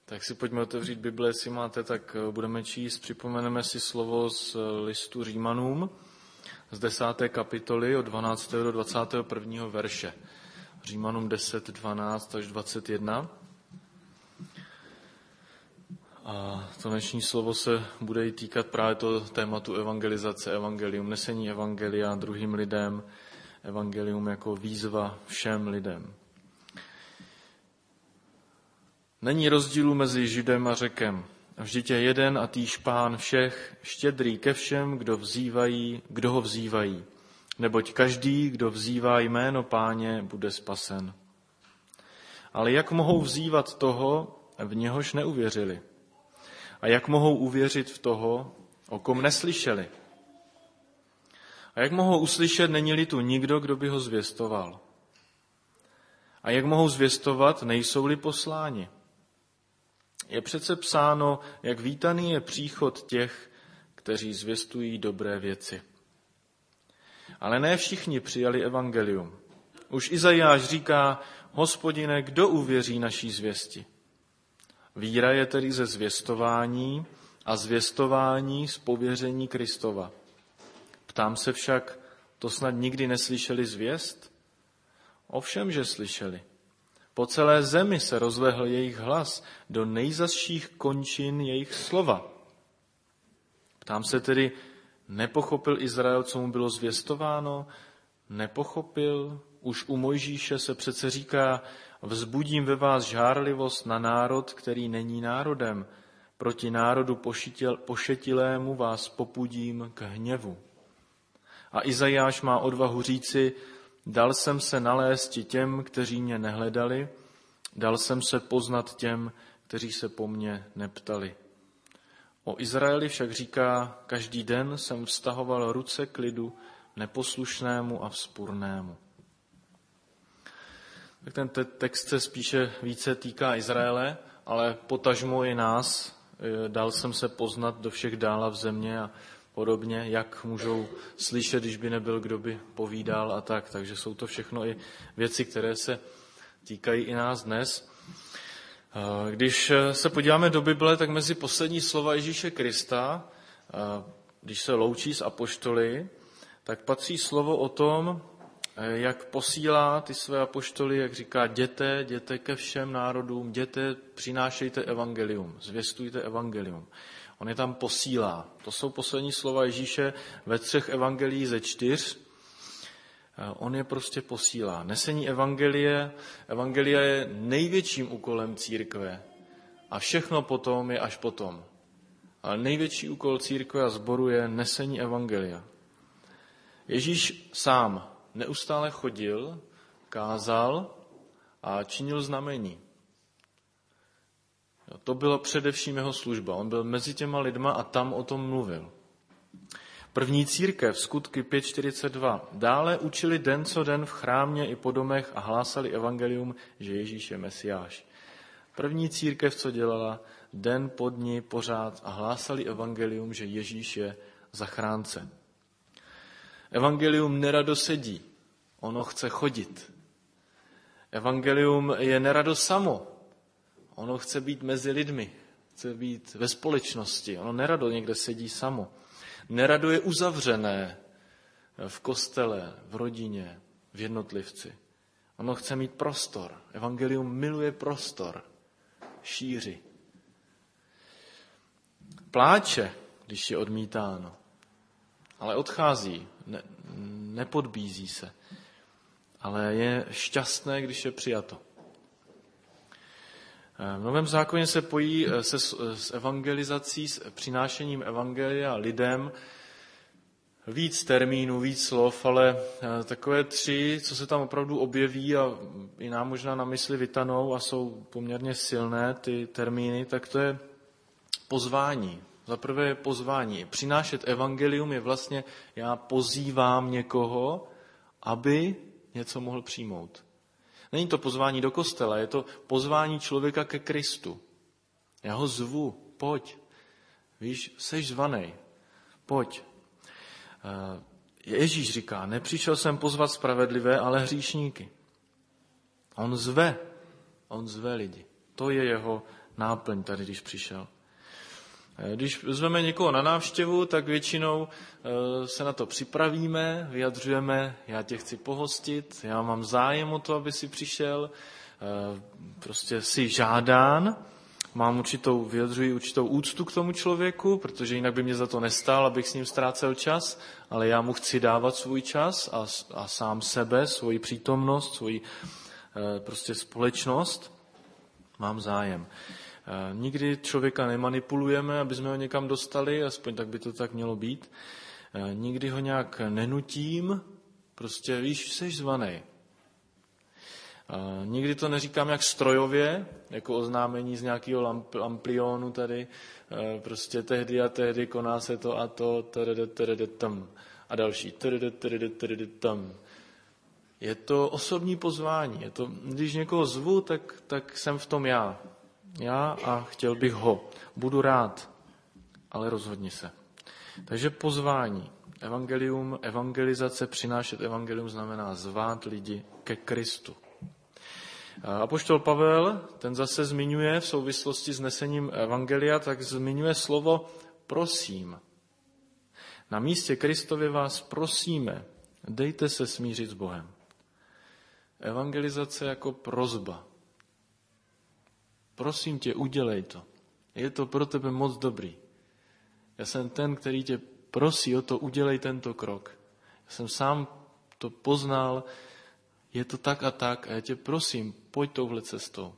Tak si pojďme otevřít Bible, jestli máte, tak budeme číst. Připomeneme si slovo z listu Římanům z 10. kapitoly od 12. do 21. verše. Římanům 10, 12 až 21. A to dnešní slovo se bude i týkat právě toho tématu evangelizace, evangelium, nesení evangelia druhým lidem, evangelium jako výzva všem lidem. Není rozdílu mezi Židem a Řekem. Vždyť je jeden a týž Pán všech, štědrý ke všem, kdo ho vzývají. Neboť každý, kdo vzývá jméno Páně, bude spasen. Ale jak mohou vzývat toho, v něhož neuvěřili? A jak mohou uvěřit v toho, o kom neslyšeli? A jak mohou uslyšet, není-li tu nikdo, kdo by ho zvěstoval? A jak mohou zvěstovat, nejsou-li posláni? Je přece psáno, jak vítaný je příchod těch, kteří zvěstují dobré věci. Ale ne všichni přijali evangelium. Už Izajáš říká, Hospodine, kdo uvěří naší zvěsti? Víra je tedy ze zvěstování a zvěstování z pověření Kristova. Ptám se však, to snad nikdy neslyšeli zvěst? Ovšem, že slyšeli. Po celé zemi se rozlehl jejich hlas do nejzazších končin jejich slova. Ptám se tedy, nepochopil Izrael, co mu bylo zvěstováno? Nepochopil? Už u Mojžíše se přece říká, vzbudím ve vás žárlivost na národ, který není národem. Proti národu pošetilému vás popudím k hněvu. A Izajáš má odvahu říci, dal jsem se nalézt těm, kteří mě nehledali, dal jsem se poznat těm, kteří se po mně neptali. O Izraeli však říká, každý den jsem vztahoval ruce k lidu neposlušnému a vzpurnému. Tak ten text se spíše více týká Izraele, ale potažmo i nás. Dal jsem se poznat do všech dálav země a podobně, jak můžou slyšet, když by nebyl, kdo by povídal a tak. Takže jsou to všechno i věci, které se týkají i nás dnes. Když se podíváme do Bible, tak mezi poslední slova Ježíše Krista, když se loučí s apoštoly, tak patří slovo o tom, jak posílá ty své apoštoly, jak říká, jděte ke všem národům, jděte, přinášejte evangelium, zvěstujte evangelium. On je tam posílá. To jsou poslední slova Ježíše ve 3 evangeliích ze 4. On je prostě posílá. Nesení evangelia je největším úkolem církve a všechno potom je až potom. Ale největší úkol církve a sboru je nesení evangelia. Ježíš sám neustále chodil, kázal a činil znamení. To byla především jeho služba. On byl mezi těma lidma a tam o tom mluvil. První církev, Skutky 5.42. Dále učili den co den v chrámě i po domech a hlásali evangelium, že Ježíš je Mesiáš. První církev, co dělala, den po dni pořád a hlásali evangelium, že Ježíš je zachránce. Evangelium nerado sedí, ono chce chodit. Evangelium je nerado samo, ono chce být mezi lidmi, chce být ve společnosti, ono nerado někde sedí samo. Nerado je uzavřené v kostele, v rodině, v jednotlivci. Ono chce mít prostor. Evangelium miluje prostor, šíři. Pláče, když je odmítáno, ale odchází, nepodbízí se, ale je šťastné, když je přijato. V Novém zákoně se pojí s evangelizací, s přinášením evangelia lidem víc termínů, víc slov, ale takové 3, co se tam opravdu objeví a i nám možná na mysli vytanou a jsou poměrně silné ty termíny, tak to je pozvání. Za prvé je pozvání. Přinášet evangelium je vlastně, já pozývám někoho, aby něco mohl přijmout. Není to pozvání do kostela, je to pozvání člověka ke Kristu. Já ho zvu, pojď. Víš, seš zvanej, pojď. Ježíš říká, nepřišel jsem pozvat spravedlivé, ale hříšníky. On zve lidi. To je jeho náplň tady, když přišel. Když zveme někoho na návštěvu, tak většinou se na to připravíme, vyjadřujeme, já tě chci pohostit, já mám zájem o to, aby si přišel, prostě si žádán, vyjadřuji určitou úctu k tomu člověku, protože jinak by mě za to nestál, abych s ním ztrácel čas, ale já mu chci dávat svůj čas a sám sebe, svoji přítomnost, svoji prostě společnost, mám zájem. Nikdy člověka nemanipulujeme, aby jsme ho někam dostali, aspoň tak by to tak mělo být. Nikdy ho nějak nenutím, prostě víš, jsi zvanej. Nikdy to neříkám jak strojově, jako oznámení z nějakého amplionu tady, prostě tehdy a tehdy koná se to a to, tam a další, tam. Je to osobní pozvání, je to, když někoho zvu, tak jsem v tom já. Já a chtěl bych ho. Budu rád, ale rozhodni se. Takže pozvání. Evangelizace, přinášet evangelium znamená zvát lidi ke Kristu. Apoštol Pavel, ten zase zmiňuje v souvislosti s nesením evangelia, tak zmiňuje slovo prosím. Na místě Kristově vás prosíme, dejte se smířit s Bohem. Evangelizace jako prosba. Prosím tě, udělej to. Je to pro tebe moc dobrý. Já jsem ten, který tě prosí o to, udělej tento krok. Já jsem sám to poznal, je to tak a já tě prosím, pojď touhle cestou.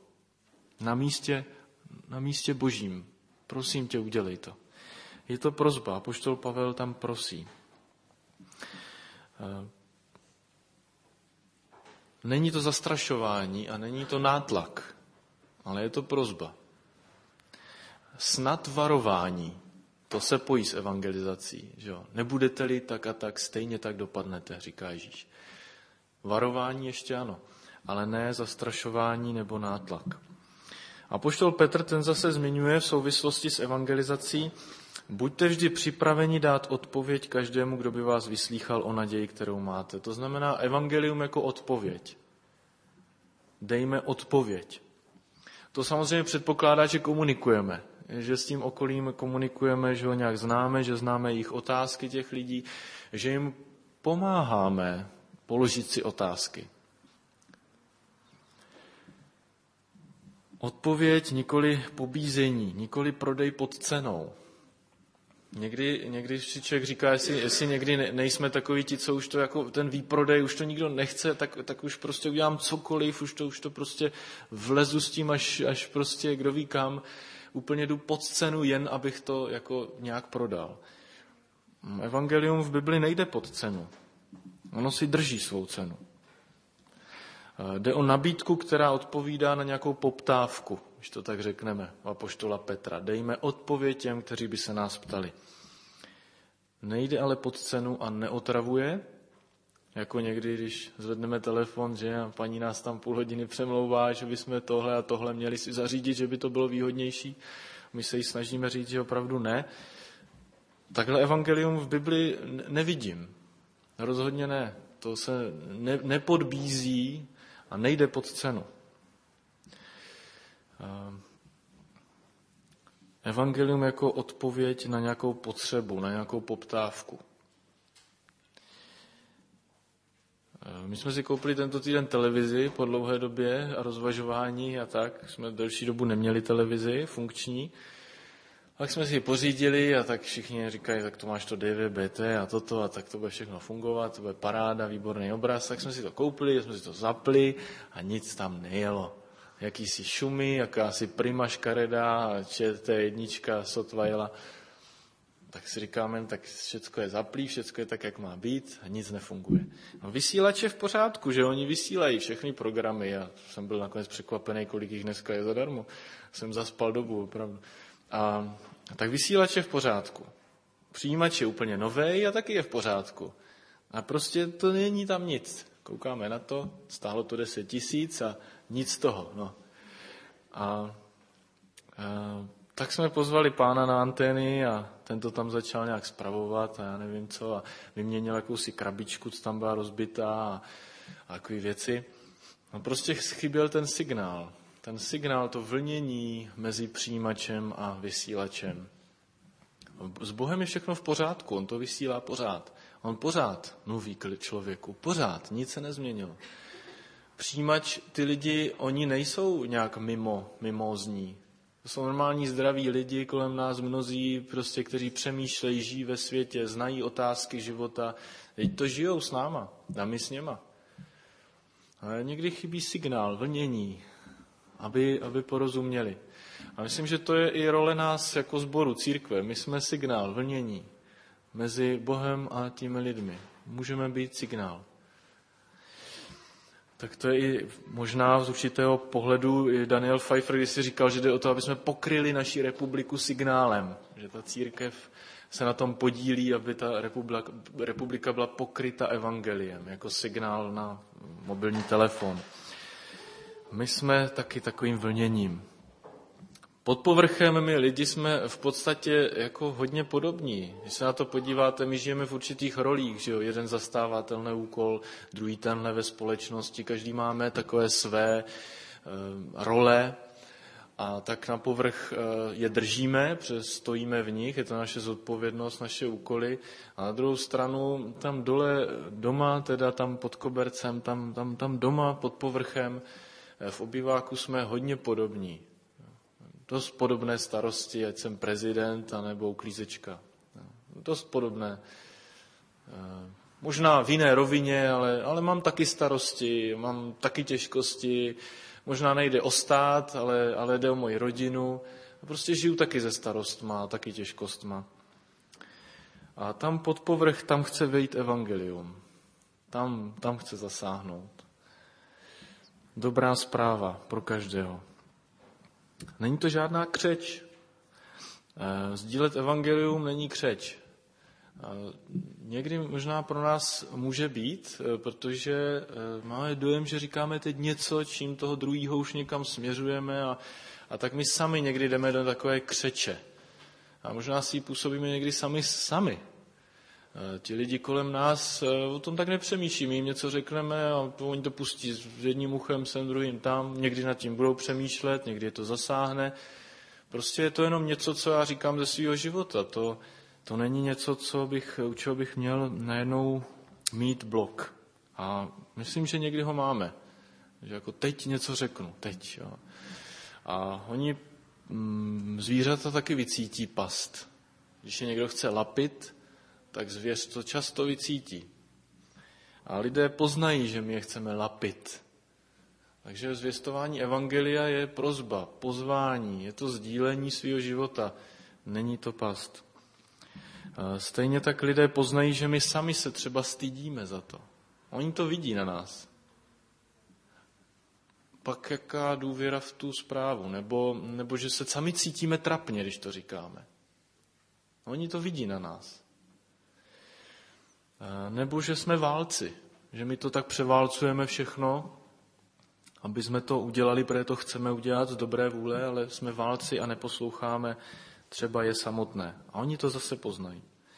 Na místě Božím. Prosím tě, udělej to. Je to prosba, apoštol Pavel tam prosí. Není to zastrašování a není to nátlak, ale je to prosba. Snad varování, to se pojí s evangelizací. Že jo? Nebudete-li tak a tak, stejně tak dopadnete, říká Ježíš. Varování ještě ano, ale ne zastrašování nebo nátlak. Apoštol Petr ten zase zmiňuje v souvislosti s evangelizací: buďte vždy připraveni dát odpověď každému, kdo by vás vyslýchal o naději, kterou máte. To znamená evangelium jako odpověď. Dejme odpověď. To samozřejmě předpokládá, že komunikujeme, že s tím okolím komunikujeme, že ho nějak známe, že známe jejich otázky těch lidí, že jim pomáháme položit si otázky. Odpověď nikoli pobízení, nikoli prodej pod cenou. Někdy si člověk říká, jestli někdy nejsme takoví ti, co už to jako ten výprodej, už to nikdo nechce, tak už prostě udělám cokoliv, už to prostě vlezu s tím, až prostě kdo ví kam, úplně jdu pod cenu, jen abych to jako nějak prodal. Evangelium v Bibli nejde pod cenu. Ono si drží svou cenu. Jde o nabídku, která odpovídá na nějakou poptávku, když to tak řekneme, u apoštola Petra. Dejme odpověď těm, kteří by se nás ptali. Nejde ale pod cenu a neotravuje, jako někdy, když zvedneme telefon, že a paní nás tam půl hodiny přemlouvá, že bychom tohle a tohle měli si zařídit, že by to bylo výhodnější. My se jí snažíme říct, že opravdu ne. Takhle evangelium v Bibli nevidím. Rozhodně ne. To se nepodbízí a nejde pod cenu. Evangelium jako odpověď na nějakou potřebu, na nějakou poptávku. My jsme si koupili tento týden televizi po dlouhé době a rozvažování a tak. Jsme delší dobu neměli televizi funkční. Tak jsme si ji pořídili a tak všichni říkají, tak to máš to DVB-T a toto a tak to bude všechno fungovat, to bude paráda, výborný obraz. Tak jsme si to koupili, jsme si to zapli a nic tam nejelo. Jakýsi šumy, jakási prima škaredá, ČT1 sotva jela. Tak si říkáme, tak všecko je zaplý, všecko je tak, jak má být a nic nefunguje. No, vysílač je v pořádku, že oni vysílají všechny programy. Já jsem byl nakonec překvapený, kolik jich dneska je zadarmo. Jsem zaspal dobu, opravdu. A tak vysílač je v pořádku. Přijímač je úplně novej a taky je v pořádku. A prostě to není tam nic. Koukáme na to, stálo to 10 000 a nic z toho. No. A tak jsme pozvali pána na antény a ten to tam začal nějak spravovat a já nevím co a vyměnil jakousi krabičku, co tam byla rozbitá a takové věci. No prostě chyběl ten signál. ten signál, to vlnění mezi přijímačem a vysílačem. S Bohem je všechno v pořádku, on to vysílá pořád. On pořád mluví k člověku, pořád, nic se nezměnilo. Přijímač, ty lidi, oni nejsou nějak mimózní. To jsou normální zdraví lidi kolem nás, mnozí, prostě, kteří přemýšlejí, žijí ve světě, znají otázky života. Teď to žijou s náma a my s něma. Ale někdy chybí signál, vlnění, aby porozuměli. A myslím, že to je i role nás jako sboru, církve. My jsme signál, vlnění mezi Bohem a těmi lidmi. Můžeme být signál. Tak to je i možná z určitého pohledu i Daniel Pfeiffer, když si říkal, že jde o to, aby jsme pokryli naši republiku signálem. Že ta církev se na tom podílí, aby ta republika byla pokryta evangeliem, jako signál na mobilní telefon. My jsme taky takovým vlněním. Pod povrchem my lidi jsme v podstatě jako hodně podobní. Když se na to podíváte, my žijeme v určitých rolích, že jo? Jeden zastává tenhle úkol, druhý tenhle ve společnosti, každý máme takové své role a tak na povrch je držíme, protože stojíme v nich, je to naše zodpovědnost, naše úkoly. A na druhou stranu tam dole doma, teda tam pod kobercem, tam doma pod povrchem, v obýváku jsme hodně podobní. Dost podobné starosti, ať jsem prezident, anebo uklízečka. Dost podobné. Možná v jiné rovině, ale mám taky starosti, mám taky těžkosti. Možná nejde o stát, ale jde o moji rodinu. Prostě žiju taky se starostma, taky těžkostma. A tam pod povrch, tam chce vejít evangelium. Tam chce zasáhnout. Dobrá zpráva pro každého. Není to žádná křeč. Sdílet evangelium není křeč. Někdy možná pro nás může být, protože máme dojem, že říkáme teď něco, čím toho druhýho už někam směřujeme a tak my sami někdy jdeme do takové křeče. A možná si ji působíme někdy sami. Ti lidi kolem nás o tom tak nepřemýšlí. My jim něco řekneme a oni to pustí s jedním uchem sem, druhým tam. Někdy nad tím budou přemýšlet, někdy je to zasáhne. Prostě je to jenom něco, co já říkám ze svého života. To není něco, u čeho bych měl najednou mít blok. A myslím, že někdy ho máme. Že jako teď něco řeknu, teď. Jo. A oni zvířata taky vycítí past. Když je někdo chce lapit, tak zvěř to často vycítí. A lidé poznají, že my je chceme lapit. Takže zvěstování evangelia je prosba, pozvání, je to sdílení svého života, není to past. Stejně tak lidé poznají, že my sami se třeba stydíme za to. Oni to vidí na nás. Pak jaká důvěra v tu zprávu, nebo že se sami cítíme trapně, když to říkáme. Oni to vidí na nás. Nebo že jsme válci, že my to tak převálcujeme všechno, aby jsme to udělali, protože to chceme udělat z dobré vůle, ale jsme válci a neposloucháme třeba je samotné. A oni to zase poznají.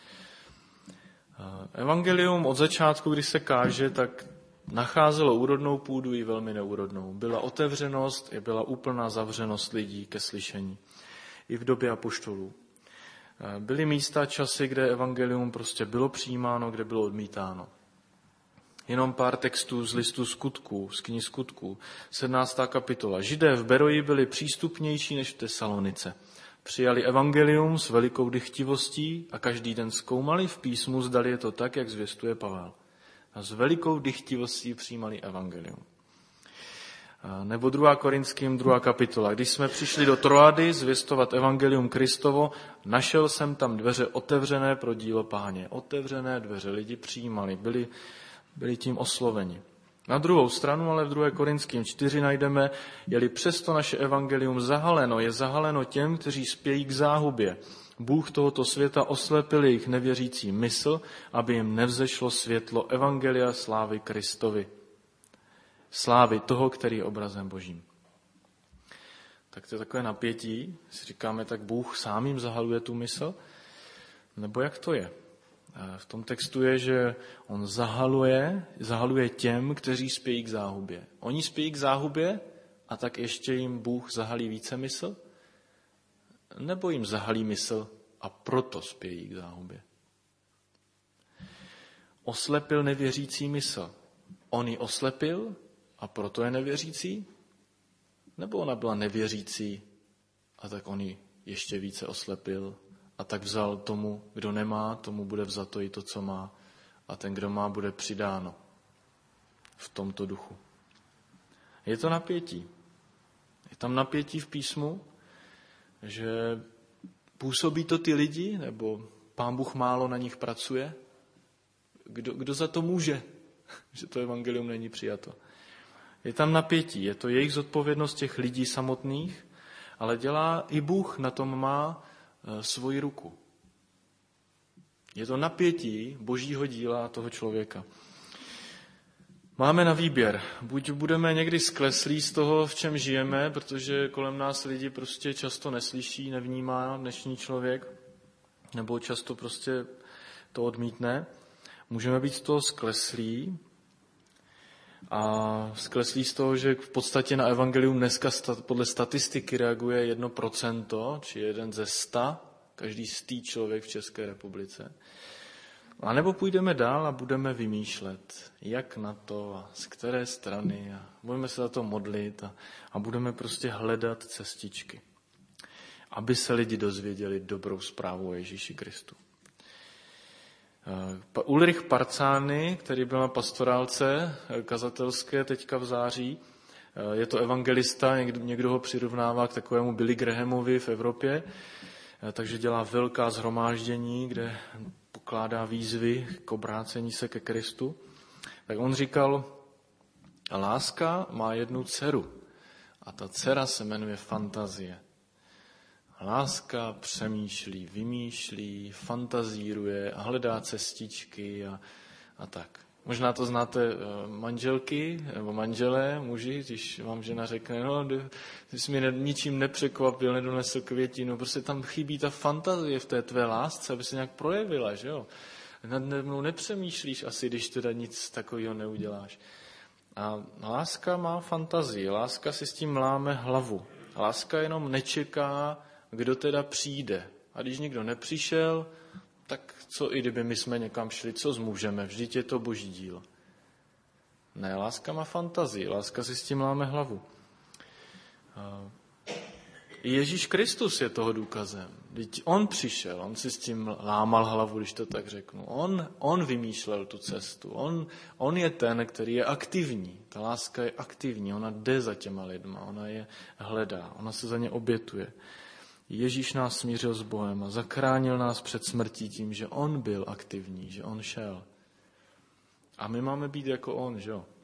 Evangelium od začátku, když se káže, tak nacházelo úrodnou půdu i velmi neúrodnou. Byla otevřenost, byla úplná zavřenost lidí ke slyšení. I v době apoštolů. Byly místa, časy, kde evangelium prostě bylo přijímáno, kde bylo odmítáno. Jenom pár textů z listu Skutků, z knih Skutků, 17. kapitola. Židé v Beroji byli přístupnější než v Tesalonice. Přijali evangelium s velikou dychtivostí a každý den zkoumali v písmu, zdali je to tak, jak zvěstuje Pavel. A s velikou dychtivostí přijímali evangelium. Nebo 2. Korinským 2. kapitola. Když jsme přišli do Troady zvěstovat evangelium Kristovo, našel jsem tam dveře otevřené pro dílo Páně. Otevřené dveře, lidi přijímali, byli tím osloveni. Na druhou stranu, ale v 2. Korinským 4 najdeme, je-li přesto naše evangelium zahaleno, je zahaleno těm, kteří spějí k záhubě. Bůh tohoto světa oslepil jejich nevěřící mysl, aby jim nevzešlo světlo evangelia slávy Kristovi. Slávy toho, který je obrazem Božím. Tak to je takové napětí, si říkáme, tak Bůh sám jim zahaluje tu mysl, nebo jak to je? V tom textu je, že on zahaluje těm, kteří spějí k záhubě. Oni spějí k záhubě, a tak ještě jim Bůh zahalí více mysl? Nebo jim zahalí mysl a proto spějí k záhubě? Oslepil nevěřící mysl. On ji oslepil a proto je nevěřící? Nebo ona byla nevěřící a tak on ji ještě více oslepil a tak vzal tomu, kdo nemá, tomu bude vzato i to, co má, a ten, kdo má, bude přidáno v tomto duchu. Je to napětí. Je tam napětí v písmu, že působí to ty lidi, nebo Pán Bůh málo na nich pracuje? Kdo za to může, že to evangelium není přijato? Je tam napětí, je to jejich zodpovědnost těch lidí samotných, ale dělá i Bůh, na tom má svoji ruku. Je to napětí božího díla toho člověka. Máme na výběr. Buď budeme někdy skleslí z toho, v čem žijeme, protože kolem nás lidi prostě často neslyší, nevnímá dnešní člověk, nebo často prostě to odmítne. Můžeme být z toho skleslí a skleslí z toho, že v podstatě na evangelium dneska podle statistiky reaguje 1%, či 1 ze 100, každý 100 člověk v České republice. A nebo půjdeme dál a budeme vymýšlet, jak na to a z které strany a budeme se za to modlit a budeme prostě hledat cestičky, aby se lidi dozvěděli dobrou zprávu o Ježíši Kristu. Ulrich Parcány, který byl na pastorálce kazatelské teďka v září, je to evangelista, někdo ho přirovnává k takovému Billy Grahamovi v Evropě, takže dělá velká shromáždění, kde pokládá výzvy k obrácení se ke Kristu. Tak on říkal, láska má jednu dceru a ta dcera se jmenuje fantazie. Láska přemýšlí, vymýšlí, fantazíruje a hledá cestičky a tak. Možná to znáte manželky nebo manželé, muži, když vám žena řekne, no, ty jsi mě ničím nepřekvapil, nedonesl květinu, prostě tam chybí ta fantazie v té tvé lásce, aby se nějak projevila, že jo. Nad mnou nepřemýšlíš asi, když teda nic takového neuděláš. A láska má fantazii, láska si s tím láme hlavu. Láska jenom nečeká, kdo teda přijde. A když nikdo nepřišel, tak co i kdyby my jsme někam šli, co zmůžeme, vždyť je to boží dílo. Ne, láska má fantazii, láska si s tím láme hlavu. I Ježíš Kristus je toho důkazem. Vždyť on přišel, on si s tím lámal hlavu, když to tak řeknu. On vymýšlel tu cestu, on je ten, který je aktivní. Ta láska je aktivní, ona jde za těma lidma, ona je hledá, ona se za ně obětuje. Ježíš nás smířil s Bohem a zachránil nás před smrtí tím, že on byl aktivní, že on šel. A my máme být jako on, že jo?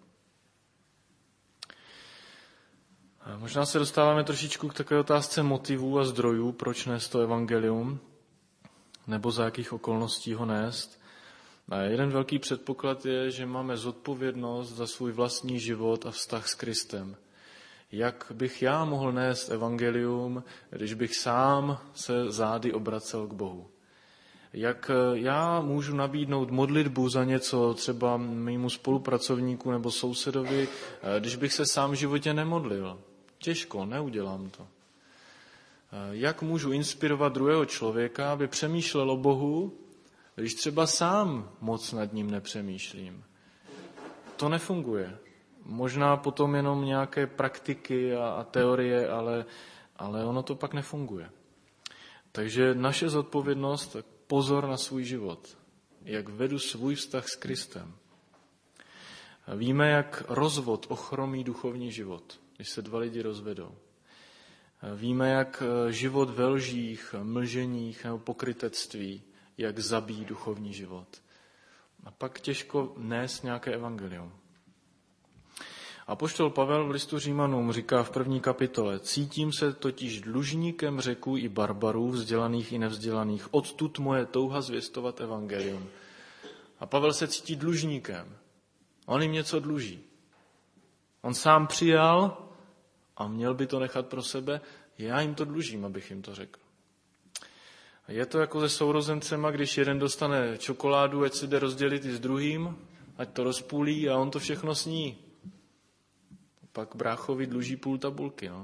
Možná se dostáváme trošičku k takové otázce motivů a zdrojů, proč nést to evangelium, nebo za jakých okolností ho nést. A jeden velký předpoklad je, že máme zodpovědnost za svůj vlastní život a vztah s Kristem. Jak bych já mohl nést evangelium, když bych sám se zády obracel k Bohu? Jak já můžu nabídnout modlitbu za něco třeba mému spolupracovníku nebo sousedovi, když bych se sám v životě nemodlil? Těžko, neudělám to. Jak můžu inspirovat druhého člověka, aby přemýšlel o Bohu, když třeba sám moc nad ním nepřemýšlím? To nefunguje. Možná potom jenom nějaké praktiky a teorie, ale ono to pak nefunguje. Takže naše zodpovědnost, pozor na svůj život. Jak vedu svůj vztah s Kristem. Víme, jak rozvod ochromí duchovní život, když se dva lidi rozvedou. Víme, jak život ve lžích, mlženích nebo pokrytectví, jak zabíjí duchovní život. A pak těžko nést nějaké evangelium. Apoštol Pavel v listu Římanům říká v 1. kapitole: Cítím se totiž dlužníkem Řeků i barbarů, vzdělaných i nevzdělaných. Odtud moje touha zvěstovat evangelium. A Pavel se cítí dlužníkem. On jim něco dluží. On sám přijal a měl by to nechat pro sebe. Já jim to dlužím, abych jim to řekl. Je to jako se sourozencema, když jeden dostane čokoládu, ať se jde rozdělit i s druhým, ať to rozpůlí a on to všechno sní. pak bráchovi dluží půl tabulky. No.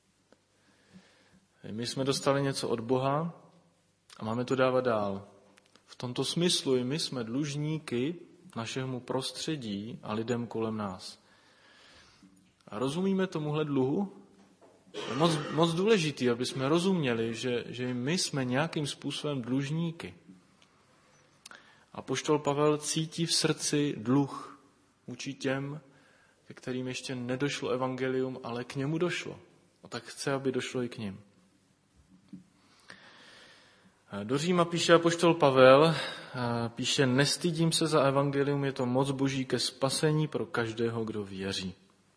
My jsme dostali něco od Boha a máme to dávat dál. V tomto smyslu i my jsme dlužníky našemu prostředí a lidem kolem nás. A rozumíme tomuhle dluhu? Je moc důležitý, aby jsme rozuměli, že my jsme nějakým způsobem dlužníky. Apoštol Pavel cítí v srdci dluh vůči těm, ke kterým ještě nedošlo evangelium, ale k němu došlo. A tak chce, aby došlo i k nim. Do Říma píše apoštol Pavel, píše, nestydím se za evangelium, je to moc Boží ke spasení pro každého, kdo věří.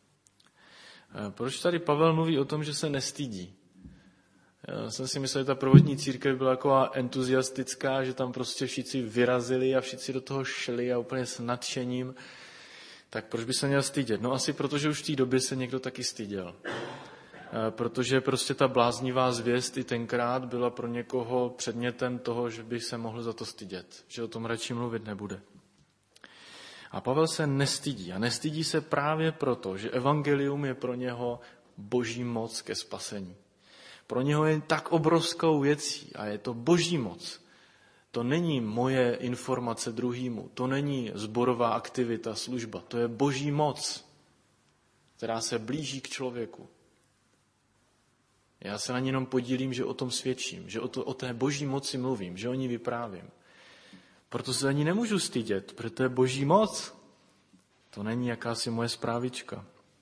Proč tady Pavel mluví o tom, že se nestydí? Já jsem si myslel, že ta prvotní církev byla taková entuziastická, že tam prostě všichni vyrazili a všichni do toho šli a úplně s nadšením. Tak proč by se měl stydět? No asi proto, že už v té době se někdo taky styděl. Protože prostě ta bláznivá zvěst i tenkrát byla pro někoho předmětem toho, že by se mohl za to stydět. Že o tom radši mluvit nebude. A Pavel se nestydí. A nestydí se právě proto, že evangelium je pro něho Boží moc ke spasení. Pro něho je tak obrovskou věcí a je to Boží moc. To není moje informace druhýmu, to není sborová aktivita, služba. To je Boží moc, která se blíží k člověku. Já se na ní jenom podílím, že o tom svědčím, že o té Boží moci mluvím, že o ní vyprávím. Proto se ani nemůžu stydět, protože to je Boží moc. To není jakási moje zprávička.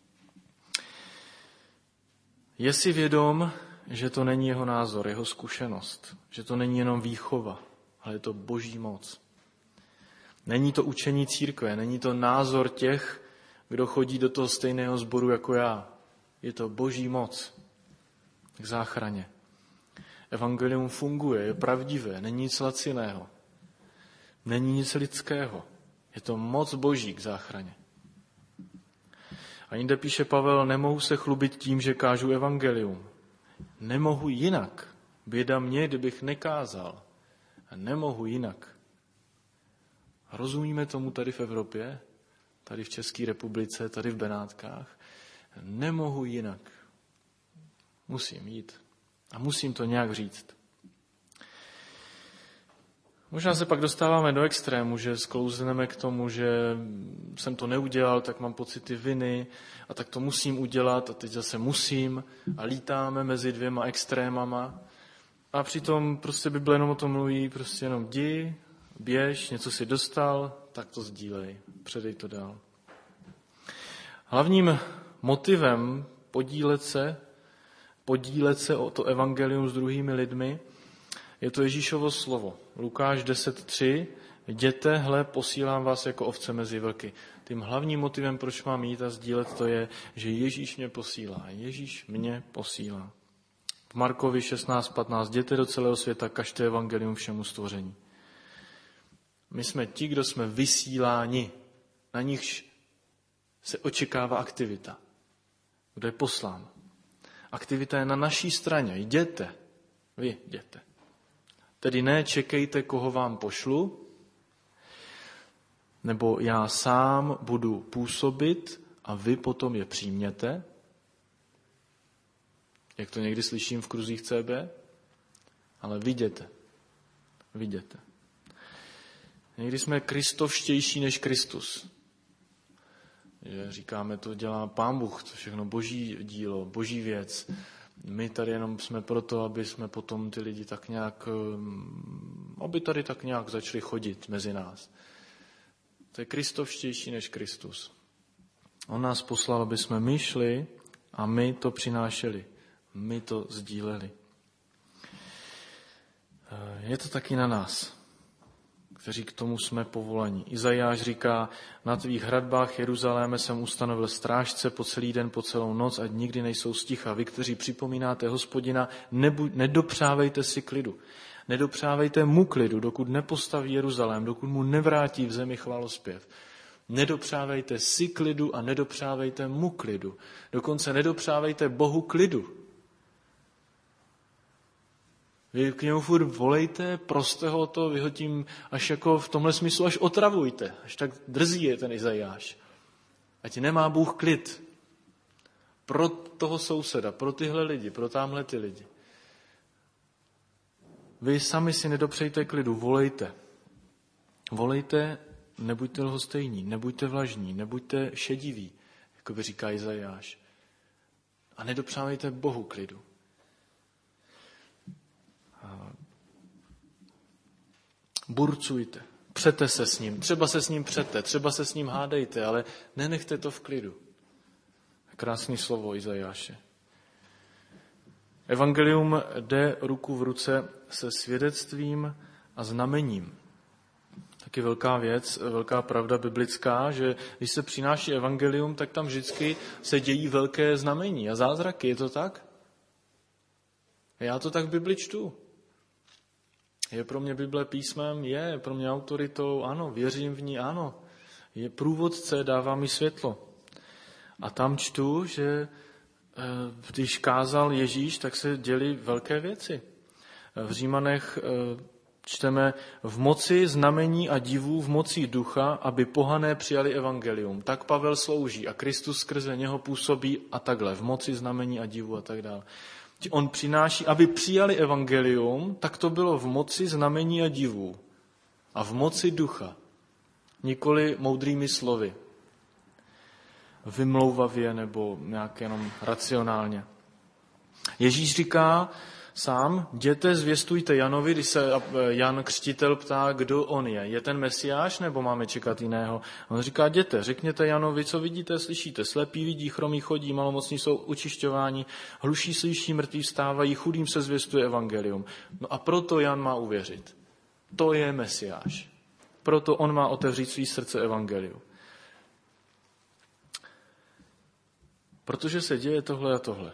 Je si vědom, že to není jeho názor, jeho zkušenost, že to není jenom výchova, ale je to Boží moc. Není to učení církve, není to názor těch, kdo chodí do toho stejného sboru jako já. Je to Boží moc k záchraně. Evangelium funguje, je pravdivé, není nic laciného. Není nic lidského. Je to moc Boží k záchraně. A jinde píše Pavel, nemohu se chlubit tím, že kážu evangelium. Nemohu jinak. Běda mě, kdybych nekázal. A nemohu jinak. A rozumíme tomu tady v Evropě, tady v České republice, tady v Benátkách. Nemohu jinak. Musím jít. A musím to nějak říct. Možná se pak dostáváme do extrému, že sklouzneme k tomu, že jsem to neudělal, tak mám pocity viny a tak to musím udělat a teď zase musím a lítáme mezi dvěma extrémama a přitom prostě Bible jenom o tom mluví, prostě jenom jdi, běž, něco si dostal, tak to sdílej, předej to dál. Hlavním motivem podílet se o to evangelium s druhými lidmi je to Ježíšovo slovo. Lukáš 10.3. Jděte, hle, posílám vás jako ovce mezi vlky. Tím hlavním motivem, proč mám jít a sdílet, to je, že Ježíš mě posílá. Ježíš mě posílá. V Markovi 16.15. Jděte do celého světa, kažte evangelium všemu stvoření. My jsme ti, kdo jsme vysíláni. Na nichž se očekává aktivita. Kdo je poslán. Aktivita je na naší straně. Jděte. Vy jděte. Tedy ne čekejte, koho vám pošlu, nebo já sám budu působit a vy potom je přijměte. Jak to někdy slyším v kruzích CB? Ale viděte. Někdy jsme kristovštější než Kristus. Že říkáme, to dělá Pán Bůh, to všechno Boží dílo, Boží věc. My tady jenom jsme proto, aby jsme potom ty lidi tak nějak, aby tady tak nějak začali chodit mezi nás. To je kristovštější než Kristus. On nás poslal, aby jsme my šli a my to přinášeli. My to sdíleli. Je to taky na nás, kteří k tomu jsme povolani. Izajáš říká, na tvých hradbách Jeruzaléme jsem ustanovil strážce po celý den, po celou noc, ať nikdy nejsou sticha. Vy, kteří připomínáte Hospodina, nedopřávejte si klidu. Nedopřávejte mu klidu, dokud nepostaví Jeruzalém, dokud mu nevrátí v zemi chválospěv. Nedopřávejte si klidu a nedopřávejte mu klidu. Dokonce nedopřávejte Bohu klidu. Vy k němu furt volejte, proste ho to, vy ho tím až jako v tomhle smyslu až otravujte. Až tak drzí je ten Izajáš. Ať nemá Bůh klid. pro toho souseda, pro tyhle lidi, pro támhle ty lidi. Vy sami si nedopřejte klidu, volejte. Volejte, nebuďte lhostejní, nebuďte vlažní, nebuďte šediví, jako by říká Izajáš. A nedopřávejte Bohu klidu. Burcujte, přete se s ním, třeba se s ním přete, třeba se s ním hádejte, ale nenechte to v klidu. Krásný slovo Izajáše. Evangelium jde ruku v ruce se svědectvím a znamením. Taky velká věc, velká pravda biblická, že když se přináší evangelium, tak tam vždycky se dějí velké znamení a zázraky. Je to tak? Já to tak v Bibli čtu. Je pro mě Bible písmem? Je pro mě autoritou? Ano. Věřím v ní? Ano. Je průvodce, dává mi světlo. A tam čtu, že když kázal Ježíš, tak se děly velké věci. V Římanech čteme v moci znamení a divů, v moci ducha, aby pohané přijali evangelium. Tak Pavel slouží a Kristus skrze něho působí a takhle, v moci znamení a divů a tak dále. On přináší, aby přijali evangelium, tak to bylo v moci znamení a divů a v moci ducha, nikoli moudrými slovy, vymlouvavě nebo nějak jenom racionálně. Ježíš říká sám, jděte, zvěstujte Janovi, když se Jan Křtitel ptá, kdo on je. Je ten Mesiáš, nebo máme čekat jiného? On říká, jděte, řekněte Janovi, co vidíte, slyšíte. Slepí vidí, chromí chodí, malomocní jsou učišťováni, hluší slyší, mrtví vstávají, chudým se zvěstuje evangelium. No a proto Jan má uvěřit. To je Mesiáš. Proto on má otevřít svý srdce evangeliu. Protože se děje tohle a tohle.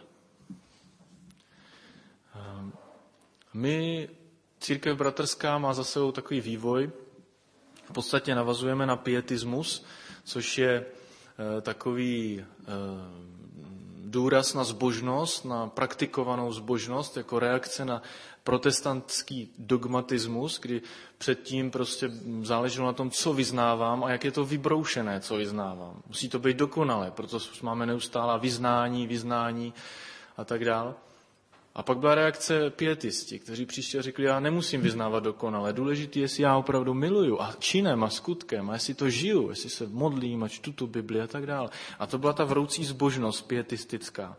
My, církev bratrská, má za sebou takový vývoj. V podstatě navazujeme na pietismus, což je takový důraz na zbožnost, na praktikovanou zbožnost, jako reakce na protestantský dogmatismus, kdy předtím prostě záleželo na tom, co vyznávám a jak je to vybroušené, co vyznávám. Musí to být dokonalé, proto máme neustálá vyznání a tak dále. A pak byla reakce pietisti, kteří příště řekli, já nemusím vyznávat dokonale. Důležitý je, jestli já opravdu miluju a činem a skutkem, a jestli to žiju, jestli se modlím a čtu tu Bibli a tak dále. A to byla ta vroucí zbožnost pietistická.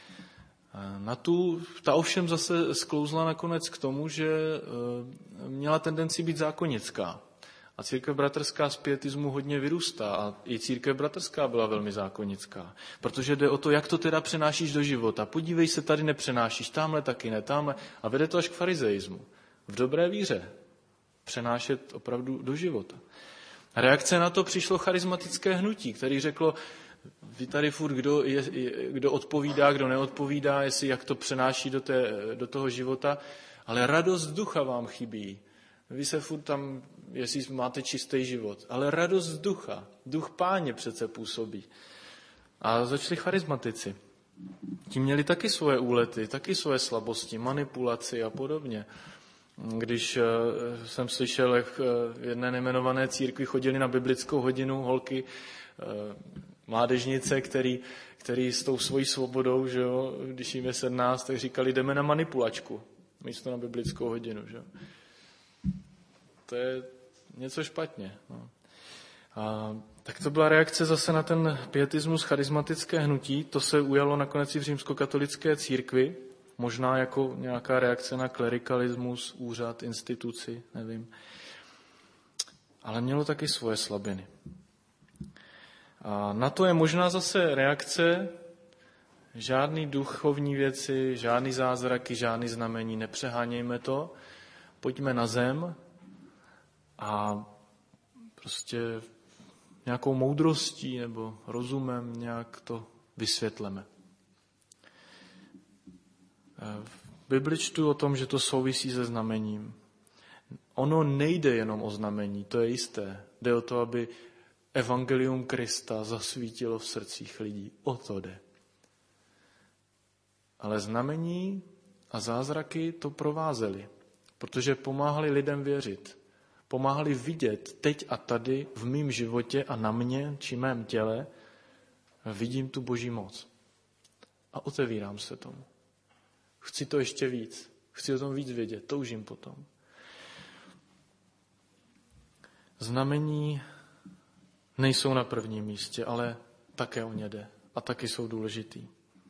Ta ovšem zase sklouzla nakonec k tomu, že měla tendenci být zákonická. A církev bratrská z pietismu hodně vyrůstá a i církev bratrská byla velmi zákonická. Protože jde o to, jak to teda přenášíš do života. Podívej se, tady nepřenášíš, tamhle taky ne, tamhle. A vede to až k farizeismu. V dobré víře. Přenášet opravdu do života. A reakce na to přišlo charismatické hnutí, který řeklo, vy tady furt, kdo odpovídá, kdo neodpovídá, jestli jak to přenáší do toho života, ale radost ducha vám chybí. Vy se furt tam, jestli máte čistý život, ale radost z ducha. Duch Páně přece působí. A začali charismatici. Ti měli taky svoje úlety, taky svoje slabosti, manipulaci a podobně. Když jsem slyšel, jak v jedné nejmenované církvi chodili na biblickou hodinu holky, mládežnice, který s tou svojí svobodou, že jo, když jim je 17, tak říkali, jdeme na manipulačku, místo na biblickou hodinu. Že jo. To je něco špatně. No. Tak to byla reakce zase na ten pietismus, charismatické hnutí. To se ujalo nakonec i v římskokatolické církvi, možná jako nějaká reakce na klerikalismus, úřad, instituci, nevím. Ale mělo taky svoje slabiny. A na to je možná zase reakce, žádný duchovní věci, žádný zázraky, žádný znamení, nepřehánějme to, pojďme na zem a prostě nějakou moudrostí nebo rozumem nějak to vysvětleme. V Bibli čtu o tom, že to souvisí se znamením. Ono nejde jenom o znamení, to je jisté. Jde o to, aby evangelium Krista zasvítilo v srdcích lidí. O to jde. Ale znamení a zázraky to provázely, protože pomáhali lidem věřit. Pomáhali vidět teď a tady v mém životě a na mě, či mém těle, vidím tu Boží moc. a otevírám se tomu. Chci to ještě víc. Chci o tom víc vědět. Toužím potom. Znamení nejsou na prvním místě, ale také o ně jde. A taky jsou důležitý.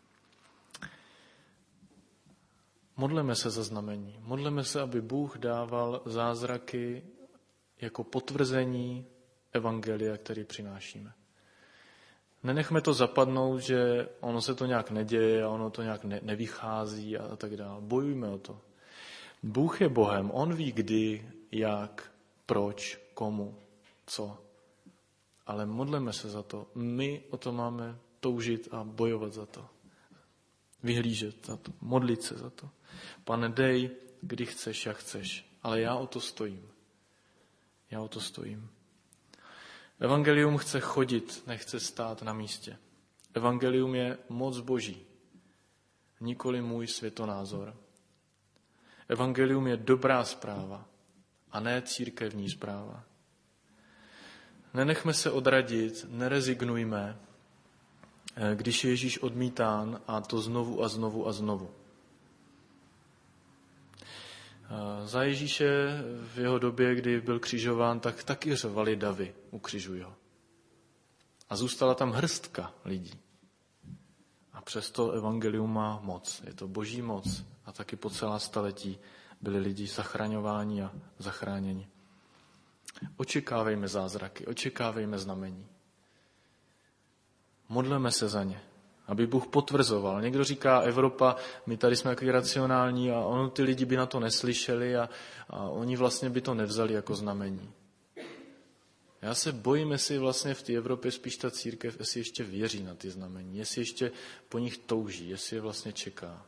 Modleme se za znamení. Modleme se, aby Bůh dával zázraky jako potvrzení evangelia, který přinášíme. Nenechme to zapadnout, že ono se to nějak neděje a ono to nějak nevychází a tak dále. Bojujme o to. Bůh je Bohem. On ví kdy, jak, proč, komu, co. Ale modleme se za to. My o to máme toužit a bojovat za to. Vyhlížet za to. Modlit se za to. Pane, dej, kdy chceš, jak chceš. Ale já o to stojím. Já o to stojím. Evangelium chce chodit, nechce stát na místě. Evangelium je moc Boží, nikoli můj světonázor. Evangelium je dobrá zpráva a ne církevní zpráva. Nenechme se odradit, nerezignujme, když je Ježíš odmítán, a to znovu a znovu a znovu. Za Ježíše v jeho době, kdy byl křižován, tak taky řvali davy, ukřižuj ho. A zůstala tam hrstka lidí. A přesto evangelium má moc. Je to Boží moc. A taky po celá staletí byli lidi zachraňováni a zachráněni. Očekávejme zázraky, očekávejme znamení. Modleme se za ně, aby Bůh potvrzoval. Někdo říká, Evropa, my tady jsme takový racionální a ono ty lidi by na to neslyšeli a oni vlastně by to nevzali jako znamení. Já se bojím, jestli vlastně v té Evropě spíš ta církev, jestli ještě věří na ty znamení, jestli ještě po nich touží, jestli je vlastně čeká.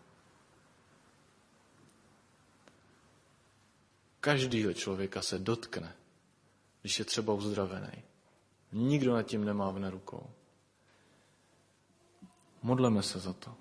Každýho člověka se dotkne, když je třeba uzdravený. Nikdo nad tím nemávne rukou. Modleme se za to.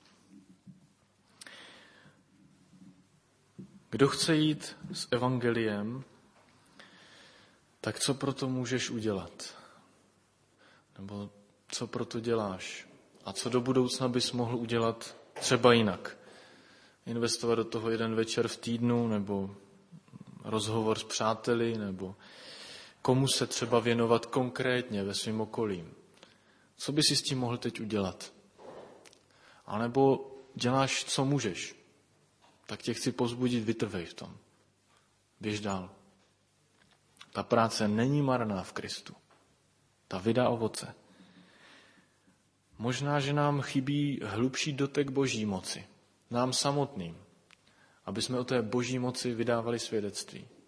Kdo chce jít s evangeliem, tak co proto můžeš udělat? Nebo co proto děláš? A co do budoucna bys mohl udělat třeba jinak? Investovat do toho jeden večer v týdnu, nebo rozhovor s přáteli, nebo komu se třeba věnovat konkrétně ve svém okolí? Co bys si s tím mohl teď udělat? A nebo děláš, co můžeš? Tak tě chci povzbudit, vytrvej v tom. Běž dál. Ta práce není marná v Kristu. Ta vydá ovoce. Možná, že nám chybí hlubší dotek Boží moci. Nám samotným. Aby jsme o té Boží moci vydávali svědectví.